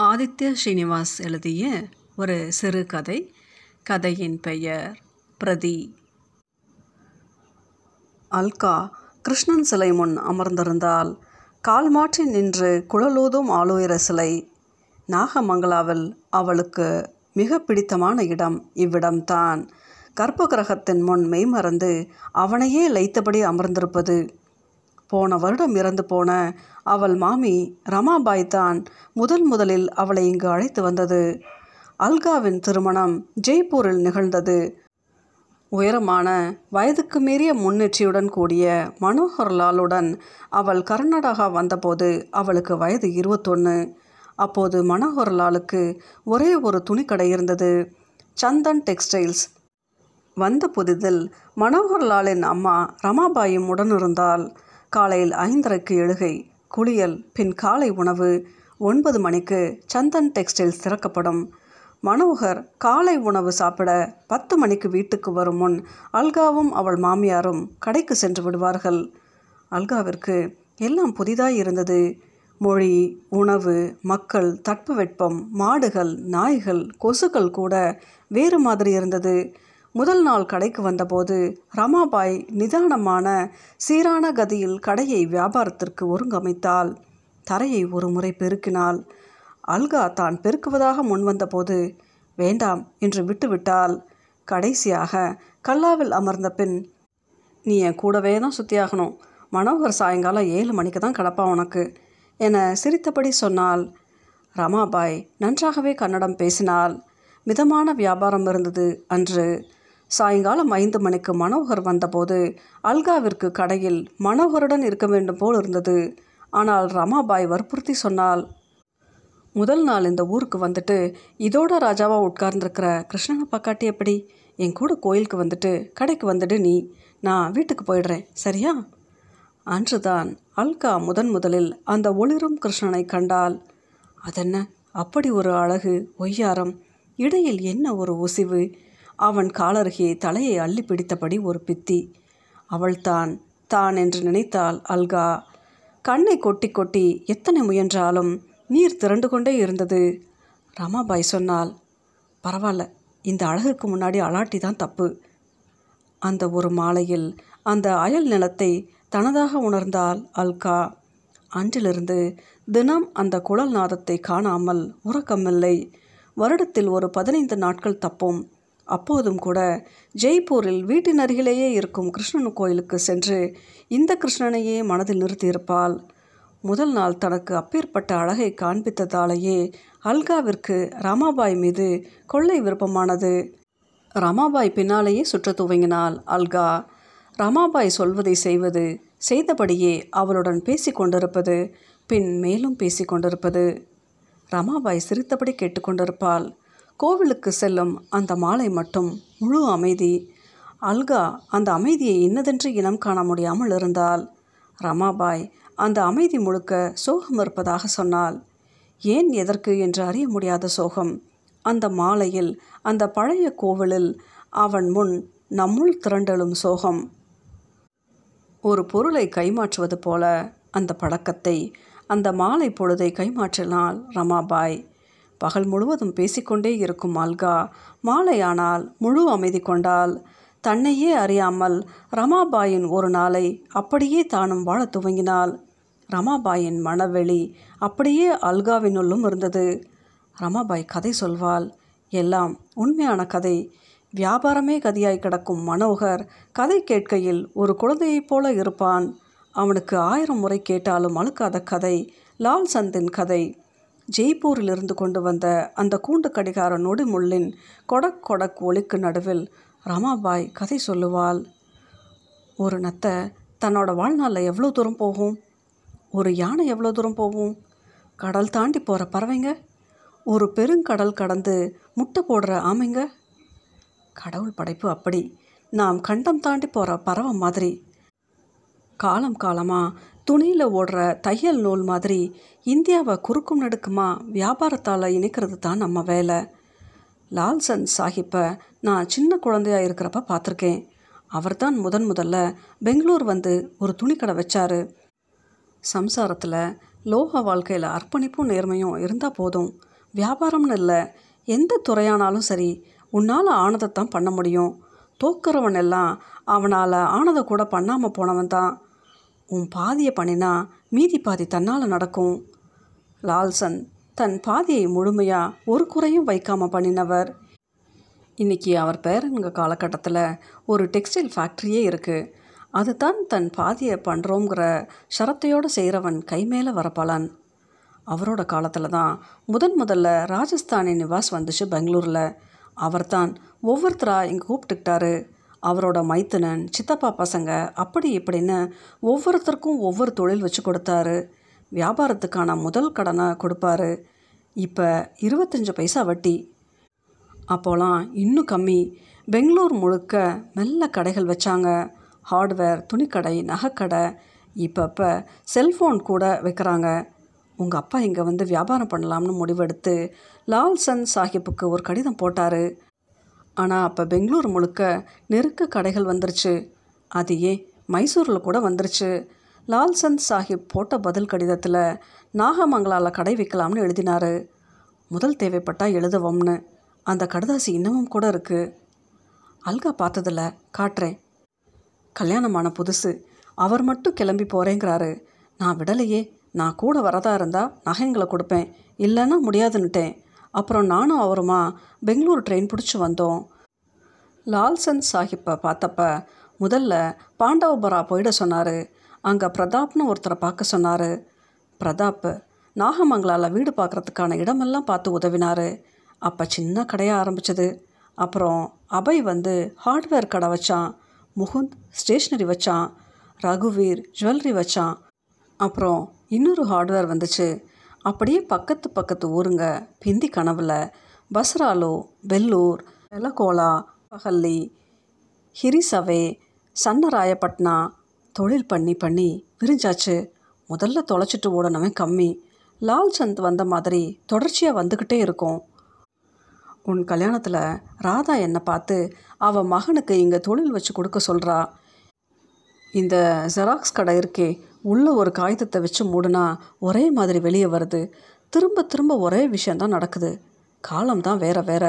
ஆதித்ய ஸ்ரீனிவாஸ் எழுதிய ஒரு சிறுகதை. கதையின் பெயர் பிரதி. அல்கா கிருஷ்ணன் சிலை முன் அமர்ந்திருந்தாள். கால் மாற்றி நின்று குழலூதும் ஆளுயர சிலை. நாகமங்களாவில் அவளுக்கு மிக பிடித்தமான இடம் இவ்விடம்தான். கர்ப்ப கிரகத்தின் முன் மெய்மறந்து அவனையே லைத்தபடி அமர்ந்திருப்பது. போன வருடம் இறந்து போன அவள் மாமி ரமாபாய் தான் முதலில் அவளை இங்கு அழைத்து வந்தது. அல்காவின் திருமணம் ஜெய்ப்பூரில் நிகழ்ந்தது. உயரமான வயதுக்கு மீறிய முன்னேற்றியுடன் கூடிய மனோகர்லாலுடன் அவள் கர்நாடகா வந்தபோது அவளுக்கு வயது 21. அப்போது மனோகர்லாலுக்கு ஒரே ஒரு துணிக்கடை இருந்தது, சந்தன் டெக்ஸ்டைல்ஸ். வந்த புதிதில் மனோகர்லாலின் அம்மா ரமாபாயும் உடனிருந்தாள். காலையில் 5:30க்கு எழுகை, குளியல், பின் காலை உணவு. 9 மணிக்கு சந்தன் டெக்ஸ்டைல்ஸ் திறக்கப்படும். மனோகர் காலை உணவு சாப்பிட 10 மணிக்கு வீட்டுக்கு வரும் முன் அல்காவும் அவள் மாமியாரும் கடைக்கு சென்று விடுவார்கள். அல்காவிற்கு எல்லாம் புதிதாய் இருந்தது. மொழி, உணவு, மக்கள், தட்பவெட்பம், மாடுகள், நாய்கள், கொசுக்கள் கூட வேறு மாதிரி இருந்தது. முதல் நாள் கடைக்கு வந்தபோது ரமாபாய் நிதானமான சீரான கதியில் கடையை வியாபாரத்திற்கு ஒருங்கமைத்தாள். தரையை ஒரு முறை பெருக்கினாள். அல்கா தான் பெருக்குவதாக முன்வந்தபோது வேண்டாம் என்று விட்டுவிட்டாள். கடைசியாக கல்லாவில் அமர்ந்த பின், நீ என் கூடவே தான் சுற்றியாகணும், மனோகர் சாயங்காலம் 7 மணிக்கு தான் கிடப்பான் உனக்கு என சிரித்தபடி சொன்னாள். ரமாபாய் நன்றாகவே கன்னடம் பேசினாள். மிதமான வியாபாரம் இருந்தது அன்று. சாயங்காலம் 5 மணிக்கு மனோகர் வந்தபோது அல்காவிற்கு கடையில் மனோகருடன் இருக்க வேண்டும் போல் இருந்தது. ஆனால் ரமாபாய் வற்புறுத்தி சொன்னாள், முதல் நாள் இந்த ஊருக்கு வந்துட்டு இதோட ராஜாவாக உட்கார்ந்துருக்கிற கிருஷ்ணனை பார்க்காட்டி எப்படி? என் கூட கோயிலுக்கு வந்துட்டு கடைக்கு வந்துட்டு நான் வீட்டுக்கு போயிடுறேன், சரியா? அன்றுதான் அல்கா முதலில் அந்த ஒளிரும் கிருஷ்ணனை கண்டாள். அதென்ன அப்படி ஒரு அழகு, ஒய்யாரம், இடையில் என்ன ஒரு ஒசிவு! அவன் காலருகே தலையை அள்ளி பிடித்தபடி ஒரு பித்தி. அவள்தான் தான் என்று நினைத்தாள் அல்கா. கண்ணை கொட்டி கொட்டி எத்தனை முயன்றாலும் நீர் திரண்டு கொண்டே இருந்தது. ரமாபாய் சொன்னாள், பரவாயில்ல, இந்த அழகுக்கு முன்னாடி அலாட்டி தான் தப்பு. அந்த ஒரு மாலையில் அந்த அயல் நிலத்தை தனதாக உணர்ந்தாள் அல்கா. அன்றிலிருந்து தினம் அந்த குழல் நாதத்தை காணாமல் உறக்கமில்லை. வருடத்தில் ஒரு 15 நாட்கள் தப்பும். அப்போதும் கூட ஜெய்ப்பூரில் வீட்டின் அருகிலேயே இருக்கும் கிருஷ்ணன் கோயிலுக்கு சென்று இந்த கிருஷ்ணனையே மனதில் நிறுத்தியிருப்பாள். முதல் நாள் தனக்கு அப்பேற்பட்ட அழகை காண்பித்ததாலேயே அல்காவிற்கு ரமாபாய் மீது கொள்ளை விருப்பமானது. ரமாபாய் பின்னாலேயே சுற்ற துவங்கினாள் அல்கா. ரமாபாய் சொல்வதை செய்வது, செய்தபடியே அவளுடன் பேசி கொண்டிருப்பது, பின் மேலும் பேசி கொண்டிருப்பது. ரமாபாய் சிரித்தபடி கேட்டுக்கொண்டிருப்பாள். கோவிலுக்கு செல்லும் அந்த மாலை மட்டும் முழு அமைதி. அல்கா அந்த அமைதியை இன்னதென்று இனம் காண முடியாமல் இருந்தாள். ரமாபாய் அந்த அமைதி முழுக்க சோகம் இருப்பதாக சொன்னாள். ஏன் எதற்கு என்று அறிய முடியாத சோகம். அந்த மாலையில் அந்த பழைய கோவிலில் அவன் முன் நம்முள் திரண்டெழும் சோகம். ஒரு பொருளை கைமாற்றுவது போல அந்த பழக்கத்தை, அந்த மாலை பொழுதை கைமாற்றினாள் ரமாபாய். பகல் முழுவதும் பேசிக்கொண்டே இருக்கும் அல்கா மாலையானால் முழு அமைதி கொண்டாள். தன்னையே அறியாமல் ரமாபாயின் ஒரு நாளை அப்படியே தானும் வாழ துவங்கினாள். ரமாபாயின் மனவெளி அப்படியே அல்காவினுள்ளும் இருந்தது. ரமாபாய் கதை சொல்வாள், எல்லாம் உண்மையான கதை. வியாபாரமே கதியாய் கிடக்கும் மனோகர் கதை கேட்கையில் ஒரு குழந்தையைப் போல இருப்பான். அவனுக்கு 1000 முறை கேட்டாலும் அழுக்காத கதை லால் சந்தின் கதை. ஜெய்ப்பூரில் இருந்து கொண்டு வந்த அந்த கூண்டு கடிகார நொடி முள்ளின் கொடக் கொடக் ஒலிக்கு நடுவில் ரமாபாய் கதை சொல்லுவாள். ஒரு நத்தை தன்னோட வாழ்நாளில் எவ்வளோ தூரம் போகும்? ஒரு யானை எவ்வளோ தூரம் போகும்? கடல் தாண்டி போகிற பறவைங்க, ஒரு பெருங்கடல் கடந்து முட்டை போடுற ஆமைங்க. கடவுள் படைப்பு அப்படி. நாம் கண்டம் தாண்டி போகிற பறவை மாதிரி. காலம் காலமாக துணியில் ஓடுற தையல் நூல் மாதிரி இந்தியாவை குறுக்கும் நடுக்குமா வியாபாரத்தால் இணைக்கிறது தான் நம்ம வேலை. லால்சந்த் சாஹிப்பை நான் சின்ன குழந்தையாக இருக்கிறப்ப பார்த்துருக்கேன். அவர் தான் முதல்ல பெங்களூர் வந்து ஒரு துணிக்கடை வச்சார். சம்சாரத்தில் லோக வாழ்க்கையில் அர்ப்பணிப்பும் நேர்மையும் இருந்தால் போதும், வியாபாரம்னு இல்லை, எந்த துறையானாலும் சரி உன்னால் ஆனதைத்தான் பண்ண முடியும். தோக்குறவன் எல்லாம் அவனால் ஆனதை கூட பண்ணாமல் போனவன் தான். உன் பாதியை பண்ணினா மீதி பாதி தன்னால் நடக்கும். லால்சன் தன் பாதியை முழுமையாக ஒரு குறையும் வைக்காமல் பண்ணினவர். இன்றைக்கி அவர் பேரங்க காலகட்டத்தில் ஒரு டெக்ஸ்டைல் ஃபேக்ட்ரியே இருக்குது. அதுதான் தன் பாதியை பண்ணுறோங்கிற ஷரத்தையோடு செய்கிறவன் கை மேலே வர பலன். அவரோட காலத்தில் தான் முதல்ல ராஜஸ்தானி நிவாஸ் வந்துச்சு பெங்களூரில். அவர் தான் ஒவ்வொருத்தராக இங்கே கூப்பிட்டுக்கிட்டாரு. அவரோட மைத்துனன், சித்தப்பா பசங்க, அப்படி இப்படின்னு ஒவ்வொருத்தருக்கும் ஒவ்வொரு தொழில் வச்சு கொடுத்தாரு. வியாபாரத்துக்கான முதல் கடனை கொடுப்பாரு. இப்போ 25 பைசா வட்டி. அப்போலாம் இன்னும் கம்மி. பெங்களூர் முழுக்க மெல்ல கடைகள் வச்சாங்க. ஹார்ட்வேர், துணிக்கடை, நகைக்கடை, இப்போ செல்ஃபோன் கூட வைக்கிறாங்க. உங்கள் அப்பா இங்கே வந்து வியாபாரம் பண்ணலாம்னு முடிவெடுத்து லால்சன் சாஹிப்புக்கு ஒரு கடிதம் போட்டார். ஆனால் அப்போ பெங்களூர் முழுக்க நெருக்க கடைகள் வந்துருச்சு. அது ஏன் மைசூரில் கூட வந்துருச்சு. லால்சன் சாஹிப் போட்ட பதில் கடிதத்தில் நாகமங்கலாவில் கடை வைக்கலாம்னு எழுதினார். முதல் தேவைப்பட்டால் எழுதுவோம்னு. அந்த கடிதாசி இன்னமும் கூட இருக்குது. அல்கா பார்த்ததில்ல, காட்டுறேன். கல்யாணமான புதுசு. அவர் மட்டும் கிளம்பி போகிறேங்கிறாரு. நான் விடலையே. நான் கூட வரதா இருந்தால் நகைங்களை கொடுப்பேன், இல்லைன்னா முடியாதுன்னுட்டேன். அப்புறம் நானும் அவருமா பெங்களூர் ட்ரெயின் பிடிச்சி வந்தோம். லால்சன் சாஹிப்பை பார்த்தப்ப முதல்ல பாண்டவபுரா போயிட சொன்னார். அங்கே பிரதாப்னு ஒருத்தரை பார்க்க சொன்னார். பிரதாப் நாகமங்கலாவில் வீடு பார்க்குறதுக்கான இடமெல்லாம் பார்த்து உதவினார். அப்போ சின்ன கடையாக ஆரம்பித்தது. அப்புறம் அபய் வந்து ஹார்ட்வேர் கடை வச்சான். முகுந்த் ஸ்டேஷ்னரி வச்சான். ரகுவீர் ஜுவல்லரி வச்சான். அப்புறம் இன்னொரு ஹார்ட்வேர் வந்துச்சு. அப்படியே பக்கத்து ஊருங்க பிந்தி கனவில் பஸ்ராலோ, வெல்லூர், வெலகோலா, பஹல்லி, ஹிரிசவே, சன்னராயப்பட்னா தொழில் பண்ணி விரிஞ்சாச்சு. முதல்ல தொலைச்சிட்டு ஓடனவன் கம்மி. லால்சந்த் வந்த மாதிரி தொடர்ச்சியாக வந்துக்கிட்டே இருக்கும். உன் கல்யாணத்தில் ராதா என்னை பார்த்து அவள் மகனுக்கு இங்கே தொழில் வச்சு கொடுக்க சொல்கிறா. இந்த ஜெராக்ஸ் கடை இருக்கே, உள்ளே ஒரு காகிதத்தை வச்சு மூடுனா ஒரே மாதிரி வெளியே வருது. திரும்ப ஒரே விஷயந்தான் நடக்குது. காலம்தான் வேற.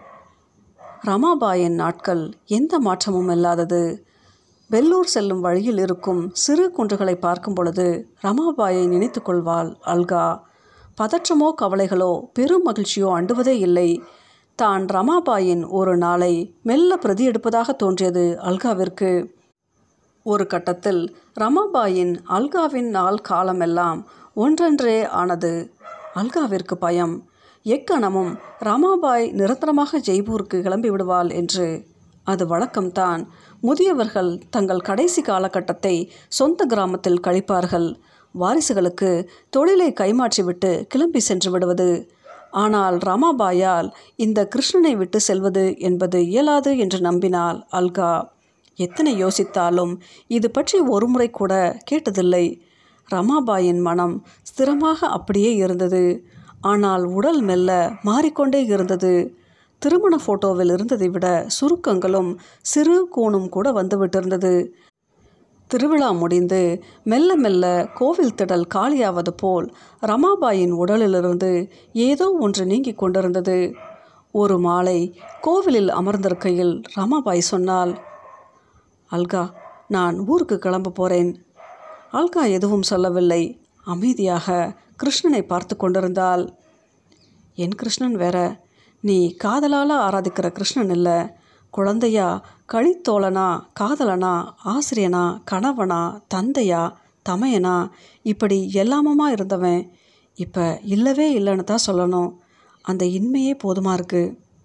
ரமாபாயின் நாட்கள் எந்த மாற்றமும் இல்லாதது. வெல்லூர் செல்லும் வழியில் இருக்கும் சிறு குன்றுகளை பார்க்கும் பொழுது ரமாபாயை நினைத்து கொள்வாள் அல்கா. பதற்றமோ கவலைகளோ பெரும் மகிழ்ச்சியோ அண்டுவதே இல்லை. தான் ரமாபாயின் ஒரு நாளை மெல்ல பிரதி எடுப்பதாக தோன்றியது அல்காவிற்கு. ஒரு கட்டத்தில் ரமாபாயின் அல்காவின் நாள் காலமெல்லாம் ஒன்றென்றே ஆனது. அல்காவிற்கு பயம். எக்கணமும் ரமாபாய் நிரந்தரமாக ஜெய்ப்பூருக்கு கிளம்பி விடுவாள் என்று. அது வழக்கம்தான். முதியவர்கள் தங்கள் கடைசி காலகட்டத்தை சொந்த கிராமத்தில் கழிப்பார்கள். வாரிசுகளுக்கு தொழிலை கைமாற்றிவிட்டு கிளம்பி சென்று விடுவது. ஆனால் ரமாபாயால் இந்த கிருஷ்ணனை விட்டு செல்வது என்பது இயலாது என்று நம்பினாள் அல்கா. எத்தனை யோசித்தாலும் இது பற்றி ஒரு முறை கூட கேட்டதில்லை. ரமாபாயின் மனம் ஸ்திரமாக அப்படியே இருந்தது. ஆனால் உடல் மெல்ல மாறிக்கொண்டே இருந்தது. திருமண ஃபோட்டோவில் இருந்ததை விட சுருக்கங்களும் சிறு கூணும் கூட வந்துவிட்டிருந்தது. திருவிழா முடிந்து மெல்ல கோவில் திடல் காலியாவது போல் ரமாபாயின் உடலிலிருந்து ஏதோ ஒன்று நீங்கி கொண்டிருந்தது. ஒரு மாலை கோவிலில் அமர்ந்திருக்கையில் ரமாபாய் சொன்னாள், அல்கா, நான் ஊருக்கு கிளம்ப போகிறேன். அல்கா எதுவும் சொல்லவில்லை. அமைதியாக கிருஷ்ணனை பார்த்து கொண்டிருந்தாள். என் கிருஷ்ணன் வேற. நீ காதலால் ஆராதிக்கிற கிருஷ்ணன் இல்லை. குழந்தையா, கழித்தோழனா, காதலனா, ஆசிரியனா, கணவனா, தந்தையா, தமையனா, இப்படி எல்லாமுமா இருந்தவன் இப்போ இல்லவே இல்லைன்னு தான் சொல்லணும். அந்த இன்மையே போதுமா இருக்கு.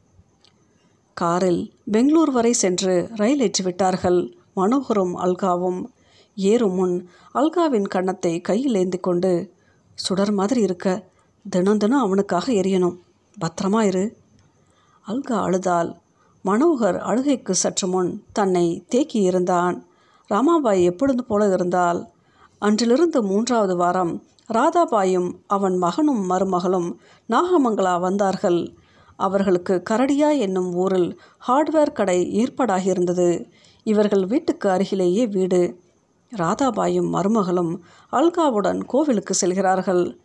காரில் பெங்களூர் வரை சென்று ரயில் ஏற்றிவிட்டார்கள் மனோகரும் அல்காவும். ஏறும் முன் அல்காவின் கன்னத்தை கையில் ஏந்தி கொண்டு, சுடர் மாதிரி இருக்க, தினம் அவனுக்காக எரியணும், பத்திரமா இரு. அல்கா அழுதாள். மனோகர் அழுகைக்கு சற்று முன் தன்னை தேக்கி இருந்தான். ராமாபாய் எப்பொழுது போல இருந்தாள். அன்றிலிருந்து 3வது வாரம் ராதாபாயும் அவன் மகனும் மருமகளும் நாகமங்கலா வந்தார்கள். அவர்களுக்கு கரடியா என்னும் ஊரில் ஹார்ட்வேர் கடை ஏற்பாடாகியிருந்தது. இவர்கள் வீட்டுக்கு அருகிலேயே வீடு. ராதாபாயும் மருமகளும் அல்காவுடன் கோவிலுக்கு செல்கிறார்கள்.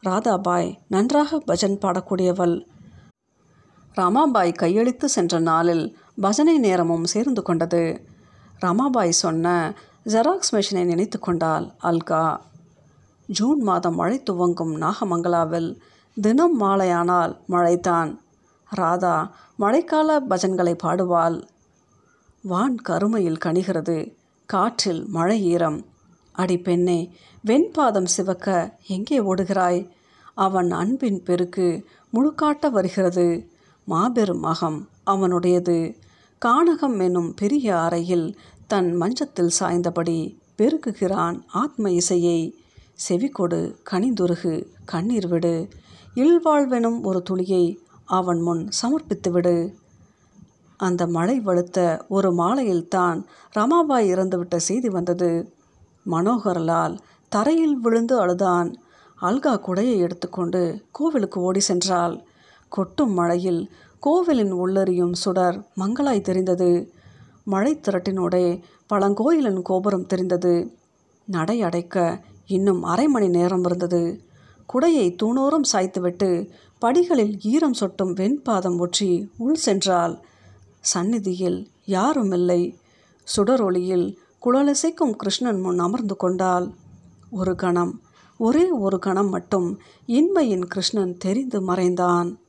ராதாபாய் நன்றாக பஜன் பாடக்கூடியவள். ரமாபாய் கையளித்து சென்ற நாளில் பஜனை நேரமும் சேர்ந்து கொண்டது. ரமாபாய் சொன்ன ஜெராக்ஸ் மெஷினை நினைத்து கொண்டாள் அல்கா. ஜூன் மாதம் மழை துவங்கும் நாகமங்கலாவில் தினம் மாலையானால் மழைத்தான். ராதா மழைக்கால பஜன்களை பாடுவாள். வான் கருமையில் கனிகிறது, காற்றில் மழை ஈரம். அடி பெண்ணே, வெண்பாதம் சிவக்க எங்கே ஓடுகிறாய்? அவன் அன்பின் பெருக்கு முழுக்காட்ட வருகிறது. மாபெரும் அகம் அவனுடையது. கானகம் என்னும் பெரிய அறையில் தன் மஞ்சத்தில் சாய்ந்தபடி பெருக்குகிறான் ஆத்ம இசையை. செவிகொடு, கனிந்துருகு, கண்ணீர் விடு. இல்வாழ்வெனும் ஒரு துளியை அவன் முன் சமர்ப்பித்துவிடு. அந்த மழை வலுத்த ஒரு மாலையில்தான் ரமாபாய் இறந்துவிட்ட செய்தி வந்தது. மனோகர்லால் தரையில் விழுந்து அழுதான். அல்கா குடையை எடுத்துக்கொண்டு கோவிலுக்கு ஓடி சென்றாள். கொட்டும் மழையில் கோவிலின் உள்ளறியும் சுடர் மங்களாய் தெரிந்தது. மழை திரட்டினோடே பழங்கோயிலின் கோபுரம் தெரிந்தது. நடை அடைக்க இன்னும் அரை மணி நேரம் இருந்தது. குடையை தூணோரம் சாய்த்துவிட்டு படிகளில் ஈரம் சொட்டும் வெண்பாதம் ஒற்றி உள் சென்றாள். சந்நிதியில் யாரும் இல்லை. சுடரொளியில் குழலிசைக்கும் கிருஷ்ணன் முன் அமர்ந்து கொண்டாள். ஒரு கணம், ஒரே ஒரு கணம் மட்டும் இன்மையின் கிருஷ்ணன் தெரிந்து மறைந்தான்.